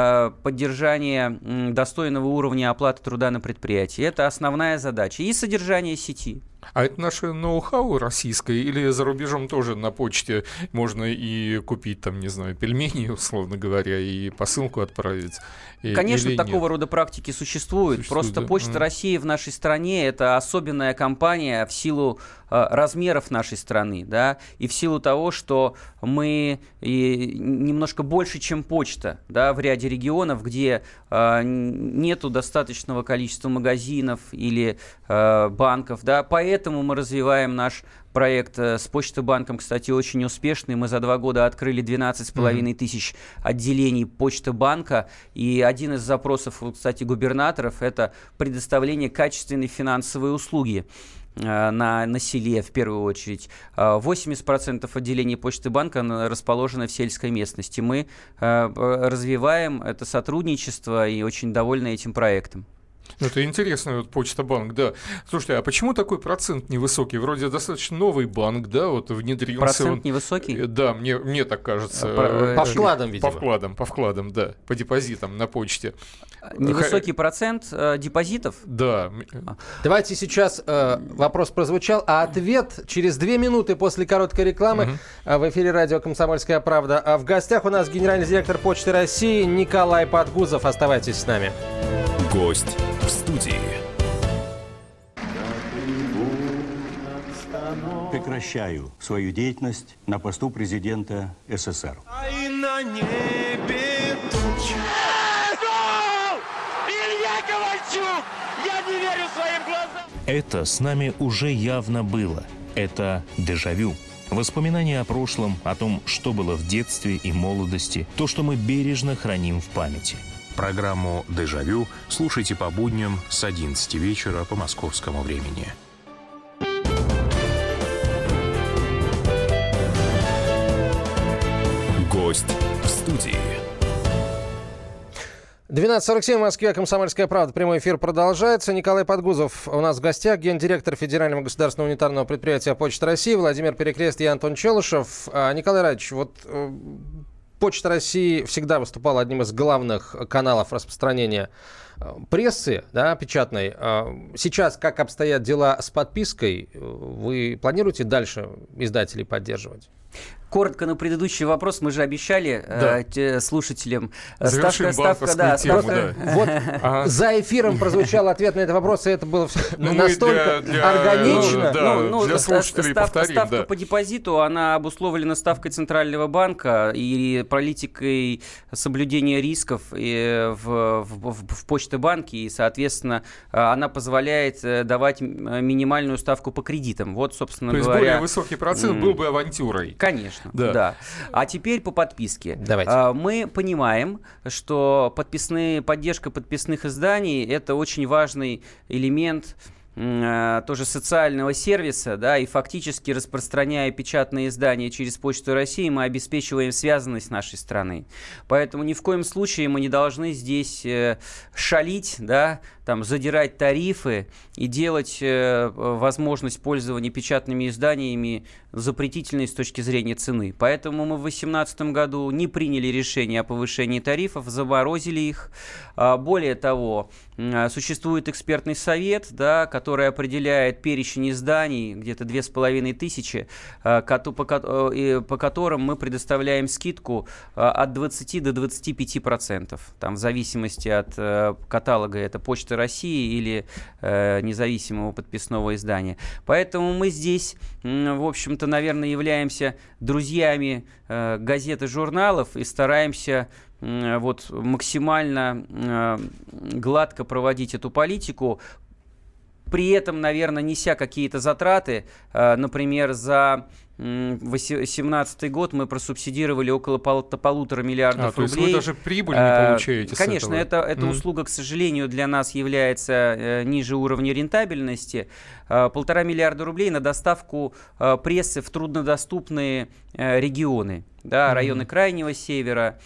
Speaker 3: поддержание достойного уровня оплаты труда на предприятии. Это основная задача. И содержание сети.
Speaker 2: А это наше ноу-хау российское или за рубежом тоже на почте можно и купить, там, не знаю, пельмени, условно говоря, и посылку отправить?
Speaker 3: Конечно,
Speaker 2: или
Speaker 3: такого
Speaker 2: нет?
Speaker 3: рода практики существуют. существуют Просто да? Почта mm. России в нашей стране – это особенная компания в силу э, размеров нашей страны, да, и в силу того, что мы и немножко больше, чем почта, да, в ряде регионов, где э, нету достаточного количества магазинов или э, банков, да, поэтому мы развиваем наш проект с Почта-банком, кстати, очень успешный. Мы за два года открыли двенадцать с половиной mm-hmm. тысяч отделений Почта-банка. И один из запросов, кстати, губернаторов – это предоставление качественной финансовой услуги на, на селе, в первую очередь. восемьдесят процентов отделений Почты-банка расположены в сельской местности. Мы развиваем это сотрудничество и очень довольны этим проектом.
Speaker 2: Ну, это интересно, вот Почта-банк, да. Слушайте, а почему такой процент невысокий? Вроде достаточно новый банк, да, вот внедрился.
Speaker 3: Процент
Speaker 2: он...
Speaker 3: невысокий?
Speaker 2: Да, мне, мне так кажется.
Speaker 1: По, по вкладам, видимо.
Speaker 2: По вкладам, по вкладам, да, по депозитам на почте.
Speaker 3: Невысокий Х... процент э, депозитов?
Speaker 2: Да.
Speaker 1: Давайте сейчас э, вопрос прозвучал, а ответ через две минуты после короткой рекламы угу. в эфире радио «Комсомольская правда». А в гостях у нас генеральный директор Почты России Николай Подгузов. Оставайтесь с нами.
Speaker 4: Гость в студии.
Speaker 9: Прекращаю свою деятельность на посту президента СССР.
Speaker 10: А и на небе тучи. Илья Ковальчук! Я не верю своим глазам!
Speaker 11: Это с нами уже явно было. Это дежавю. Воспоминания о прошлом, о том, что было в детстве и молодости, то, что мы бережно храним в памяти.
Speaker 12: Программу «Дежавю» слушайте по будням с одиннадцати вечера по московскому времени.
Speaker 4: Гость в студии.
Speaker 1: двенадцать сорок семь в Москве, «Комсомольская правда». Прямой эфир продолжается. Николай Подгузов у нас в гостях, гендиректор Федерального государственного унитарного предприятия «Почта России», Владимир Перекрест и Антон Челышев. Николай Радович, вот... Почта России всегда выступала одним из главных каналов распространения прессы, да, печатной. Сейчас, как обстоят дела с подпиской, вы планируете дальше издателей поддерживать?
Speaker 3: Коротко на предыдущий вопрос. Мы же обещали да. э, слушателям.
Speaker 2: Завершим
Speaker 3: ставка, ставка, да,
Speaker 2: тему,
Speaker 3: ставка,
Speaker 2: да.
Speaker 1: Вот ага. За эфиром прозвучал ответ на этот вопрос, и это было ну, настолько
Speaker 2: для, для,
Speaker 1: органично.
Speaker 2: Ну, да,
Speaker 3: ну, ну,
Speaker 2: для слушателей
Speaker 3: став,
Speaker 2: повторим.
Speaker 3: Ставка
Speaker 2: да.
Speaker 3: по депозиту, она обусловлена ставкой Центрального банка и политикой соблюдения рисков в, в, в, в Почта-банке, и, соответственно, она позволяет давать минимальную ставку по кредитам. Вот, собственно
Speaker 2: То
Speaker 3: говоря...
Speaker 2: То есть более высокий процент был бы авантюрой.
Speaker 3: Конечно.
Speaker 2: Да.
Speaker 3: да. А теперь по подписке.
Speaker 1: Давайте.
Speaker 3: Мы понимаем, что подписные, поддержка подписных изданий – это очень важный элемент тоже социального сервиса, да, и фактически, распространяя печатные издания через Почту России, мы обеспечиваем связанность нашей страны. Поэтому ни в коем случае мы не должны здесь э, шалить, да, там, задирать тарифы и делать э, возможность пользования печатными изданиями запретительной с точки зрения цены. Поэтому мы в две тысячи восемнадцатом году не приняли решение о повышении тарифов, заморозили их. А, более того, существует экспертный совет, да, который определяет перечень изданий, где-то две с половиной тысячи, по которым мы предоставляем скидку от двадцати до двадцати пяти процентов. Там, в зависимости от каталога, это Почта России или независимого подписного издания. Поэтому мы здесь, в общем-то, наверное, являемся друзьями газет и журналов и стараемся вот максимально э, гладко проводить эту политику, при этом, наверное, неся какие-то затраты. Э, например, за две тысячи семнадцатый год мы просубсидировали около пол- полутора миллиардов
Speaker 2: а, то
Speaker 3: рублей.
Speaker 2: Есть вы даже прибыль не получаете.
Speaker 3: Конечно,
Speaker 2: с этого.
Speaker 3: это, эта mm. услуга, к сожалению, для нас является э, ниже уровня рентабельности. Э, полтора миллиарда рублей на доставку э, прессы в труднодоступные э, регионы, да, mm. районы Крайнего Севера.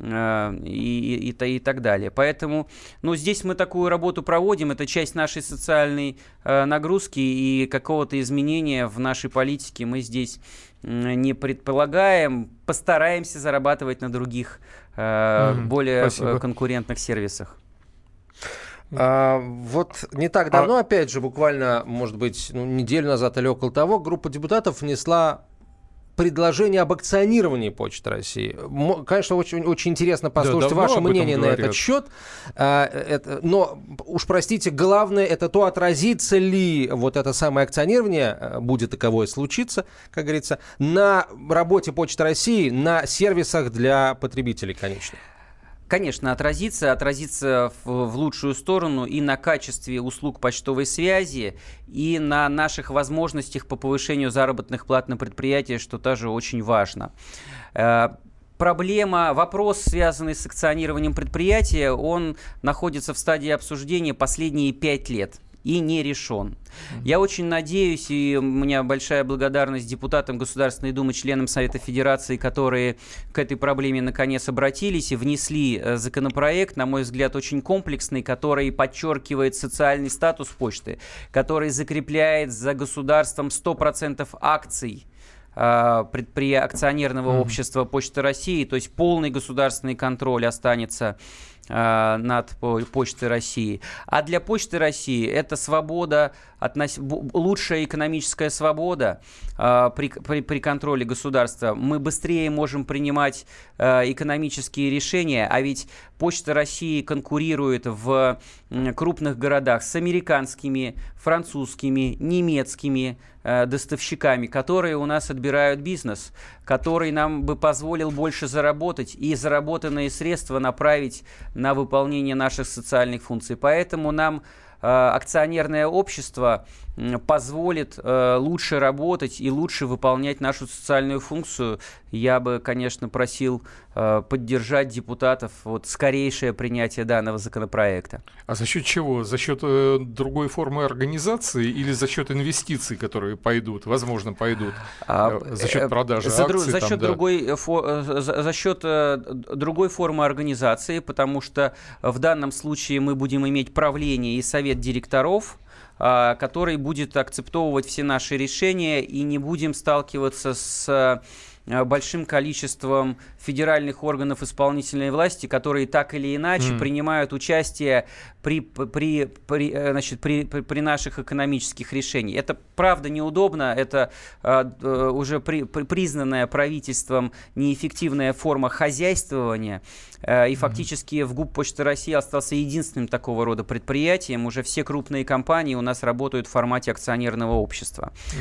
Speaker 3: И, и, и, и так далее. Поэтому, ну, здесь мы такую работу проводим, это часть нашей социальной э, нагрузки, и какого-то изменения в нашей политике мы здесь э, не предполагаем. Постараемся зарабатывать на других э, mm-hmm. более Спасибо. конкурентных сервисах.
Speaker 1: А, вот не так давно, а... опять же, буквально, может быть, ну, неделю назад или около того, группа депутатов внесла предложение об акционировании Почты России. Конечно, очень, очень интересно послушать да, ваше мнение на этот счет. А, это, но уж простите, главное это то, отразится ли вот это самое акционирование, будет таковое случиться, как говорится, на работе Почты России, на сервисах для потребителей, конечно.
Speaker 3: Конечно, отразится, отразится в, в лучшую сторону и на качестве услуг почтовой связи, и на наших возможностях по повышению заработных плат на предприятии, что тоже очень важно. Э, проблема, вопрос, связанный с акционированием предприятия, он находится в стадии обсуждения последние пять лет. и не решен. Я очень надеюсь, и у меня большая благодарность депутатам Государственной Думы, членам Совета Федерации, которые к этой проблеме наконец обратились и внесли законопроект, на мой взгляд, очень комплексный, который подчеркивает социальный статус почты, который закрепляет за государством сто процентов акций предприятия акционерного общества Почты России, то есть полный государственный контроль останется над Почтой России. А для Почты России это свобода, относ... лучшая экономическая свобода э, при, при, при контроле государства. Мы быстрее можем принимать э, экономические решения, а ведь Почта России конкурирует в э, крупных городах с американскими, французскими, немецкими э, доставщиками, которые у нас отбирают бизнес, который нам бы позволил больше заработать и заработанные средства направить на выполнение наших социальных функций. Поэтому нам э, акционерное общество э, позволит э, лучше работать и лучше выполнять нашу социальную функцию. Я бы, конечно, просил э, поддержать депутатов вот, скорейшее принятие данного законопроекта.
Speaker 2: А за счет чего? За счет э, другой формы организации или за счет инвестиций, которые пойдут, возможно, пойдут? А, э, за счет продажи
Speaker 3: за,
Speaker 2: акций?
Speaker 3: За
Speaker 2: там,
Speaker 3: счет,
Speaker 2: да.
Speaker 3: другой, фо, за, за счет э, другой формы организации, потому что в данном случае мы будем иметь правление и совет директоров, э, который будет акцептовывать все наши решения, и не будем сталкиваться с большим количеством федеральных органов исполнительной власти, которые так или иначе mm. принимают участие при, при, при, значит, при, при, при наших экономических решениях. Это правда неудобно, это uh, уже при, при, признанная правительством неэффективная форма хозяйствования, uh, и фактически mm. в ГУП Почты России остался единственным такого рода предприятием. Уже все крупные компании у нас работают в формате акционерного общества. Mm.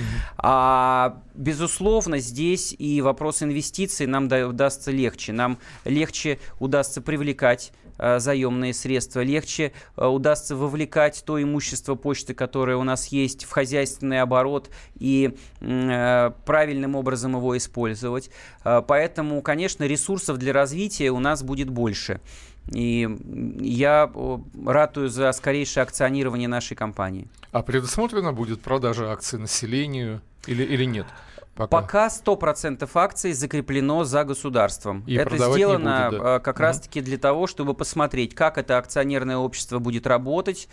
Speaker 3: А, безусловно, здесь и вопрос инвестиций нам да, удастся легче. Нам легче удастся привлекать э, заемные средства, легче э, удастся вовлекать то имущество почты, которое у нас есть, в хозяйственный оборот и э, правильным образом его использовать. Э, поэтому, конечно, ресурсов для развития у нас будет больше. И я ратую за скорейшее акционирование нашей компании.
Speaker 2: А предусмотрена будет продажа акций населению или, или нет? Пока.
Speaker 3: Пока сто процентов акций закреплено за государством.
Speaker 2: И
Speaker 3: это сделано
Speaker 2: будет, да.
Speaker 3: как
Speaker 2: угу.
Speaker 3: раз-таки для того, чтобы посмотреть, как это акционерное общество будет работать,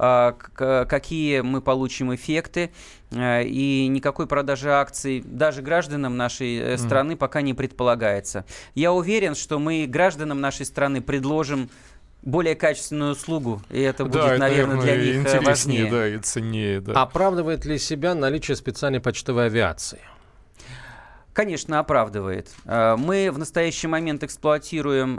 Speaker 3: какие мы получим эффекты. И никакой продажи акций даже гражданам нашей страны угу. пока не предполагается. Я уверен, что мы гражданам нашей страны предложим более качественную услугу, и это будет,
Speaker 2: да,
Speaker 3: наверное,
Speaker 2: наверное,
Speaker 3: для них
Speaker 2: интереснее,
Speaker 3: важнее.
Speaker 2: Да, и ценнее. Да.
Speaker 1: Оправдывает ли себя наличие специальной почтовой авиации?
Speaker 3: Конечно, оправдывает. Мы в настоящий момент эксплуатируем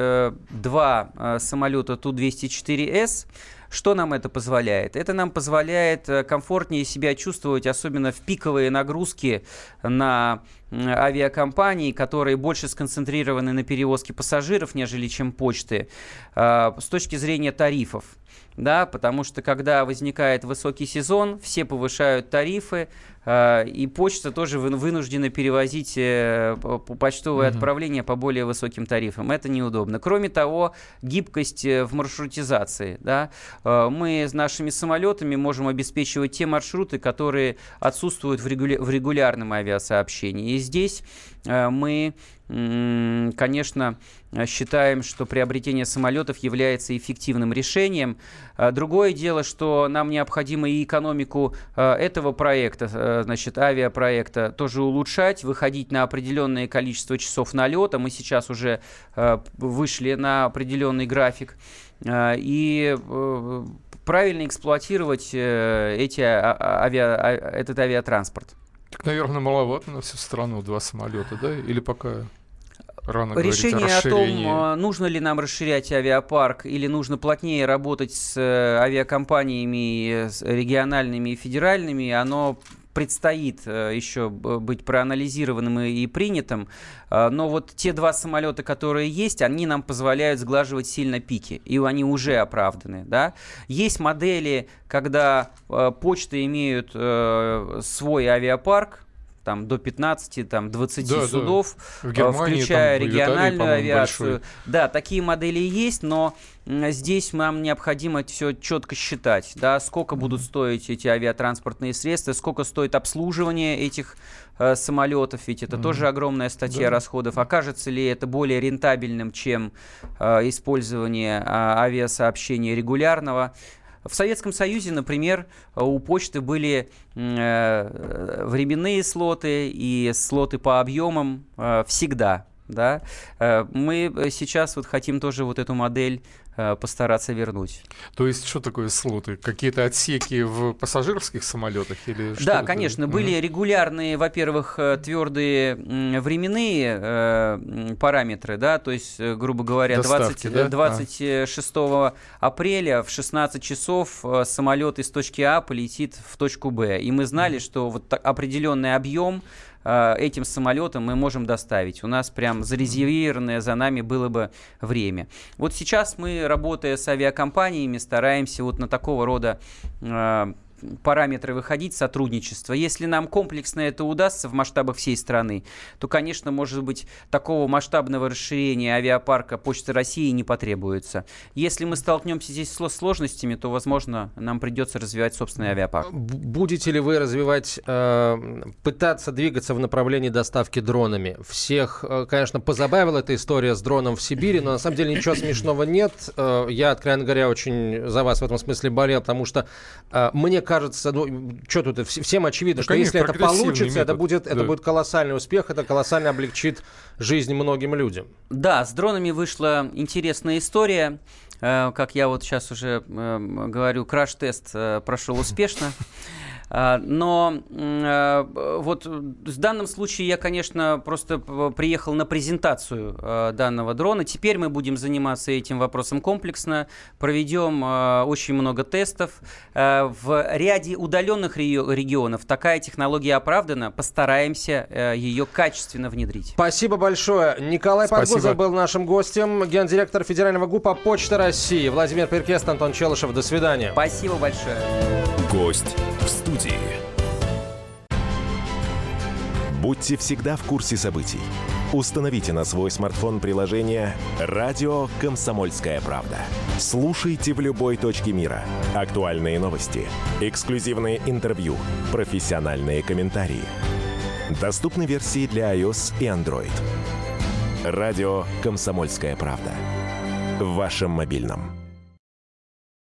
Speaker 3: два самолета Ту двести четыре эс. Что нам это позволяет? Это нам позволяет комфортнее себя чувствовать, особенно в пиковые нагрузки на авиакомпании, которые больше сконцентрированы на перевозке пассажиров, нежели чем почты, с точки зрения тарифов. Да, потому что когда возникает высокий сезон, все повышают тарифы, э, и почта тоже вынуждена перевозить э, почтовые mm-hmm. отправления по более высоким тарифам. Это неудобно. Кроме того, гибкость в маршрутизации. Да? Э, мы с нашими самолетами можем обеспечивать те маршруты, которые отсутствуют в, регуля- в регулярном авиасообщении. И здесь э, мы... Конечно, считаем, что приобретение самолетов является эффективным решением. Другое дело, что нам необходимо и экономику этого проекта, значит, авиапроекта, тоже улучшать, выходить на определенное количество часов налета. Мы сейчас уже вышли на определенный график. И правильно эксплуатировать эти авиа, этот авиатранспорт.
Speaker 2: Так, наверное, маловато на всю страну два самолета, да? Или пока рано
Speaker 3: Решение
Speaker 2: говорить о расширении?
Speaker 3: о том, нужно ли нам расширять авиапарк или нужно плотнее работать с авиакомпаниями региональными и федеральными, оно предстоит еще быть проанализированным и принятым. Но вот те два самолета, которые есть, они нам позволяют сглаживать сильно пики, и они уже оправданы. Да? Есть модели, когда почты имеют свой авиапарк, там, до пятнадцати, там, двадцати
Speaker 2: да,
Speaker 3: судов,
Speaker 2: да. В Германии,
Speaker 3: включая
Speaker 2: там,
Speaker 3: региональную
Speaker 2: Италии,
Speaker 3: авиацию.
Speaker 2: большой.
Speaker 3: Да, такие модели есть, но здесь нам необходимо все четко считать, да, сколько будут стоить эти авиатранспортные средства, сколько стоит обслуживание этих э, самолетов, ведь это mm-hmm. тоже огромная статья да. расходов. Окажется ли это более рентабельным, чем э, использование э, авиасообщения регулярного? В Советском Союзе, например, у почты были э, временные слоты и слоты по объемам э, всегда. Да? Э, мы сейчас вот хотим тоже вот эту модель э, постараться вернуть.
Speaker 2: То есть что такое слоты? Какие-то отсеки в пассажирских самолетах? Или что
Speaker 3: да,
Speaker 2: это?
Speaker 3: конечно. Mm-hmm. Были регулярные, во-первых, твердые временные э, параметры, да, то есть, грубо говоря,
Speaker 2: Доставки,
Speaker 3: двадцать,
Speaker 2: да?
Speaker 3: двадцать шестого апреля в шестнадцать часов самолет из точки А полетит в точку Б. И мы знали, mm-hmm. что вот определенный объем этим самолетом мы можем доставить. У нас прям зарезервированное за нами было бы время. Вот сейчас мы, работая с авиакомпаниями, стараемся вот на такого рода э, параметры выходить, сотрудничество. Если нам комплексно это удастся в масштабах всей страны, то, конечно, может быть, такого масштабного расширения авиапарка Почты России не потребуется. Если мы столкнемся здесь с сложностями, то, возможно, нам придется развивать собственный авиапарк.
Speaker 1: Будете ли вы развивать, э, пытаться двигаться в направлении доставки дронами? Всех, э, конечно, позабавила эта история с дроном в Сибири, но на самом деле ничего смешного нет. Э, я, откровенно говоря, очень за вас в этом смысле болел, потому что э, мне кажется, кажется, ну, что тут, всем очевидно, да, что конечно, если это получится, метод. это будет, да. это будет колоссальный успех, это колоссально облегчит жизнь многим людям.
Speaker 3: Да, с дронами вышла интересная история. Как я вот сейчас уже говорю, краш-тест прошел успешно. Но вот в данном случае я, конечно, просто приехал на презентацию данного дрона. Теперь мы будем заниматься этим вопросом комплексно. Проведем очень много тестов. В ряде удаленных регионов такая технология оправдана. Постараемся ее качественно внедрить.
Speaker 1: Спасибо большое. Николай Подгузов был нашим гостем. Гендиректор Федерального ГУПа Почта России. Владимир Перкест, Антон Челышев. До свидания.
Speaker 3: Спасибо большое.
Speaker 4: Гость в студии. Будьте всегда в курсе событий. Установите на свой смартфон приложение «Радио Комсомольская правда». Слушайте в любой точке мира. Актуальные новости, эксклюзивные интервью, профессиональные комментарии. Доступны версии для iOS и Android. «Радио Комсомольская правда». В вашем мобильном.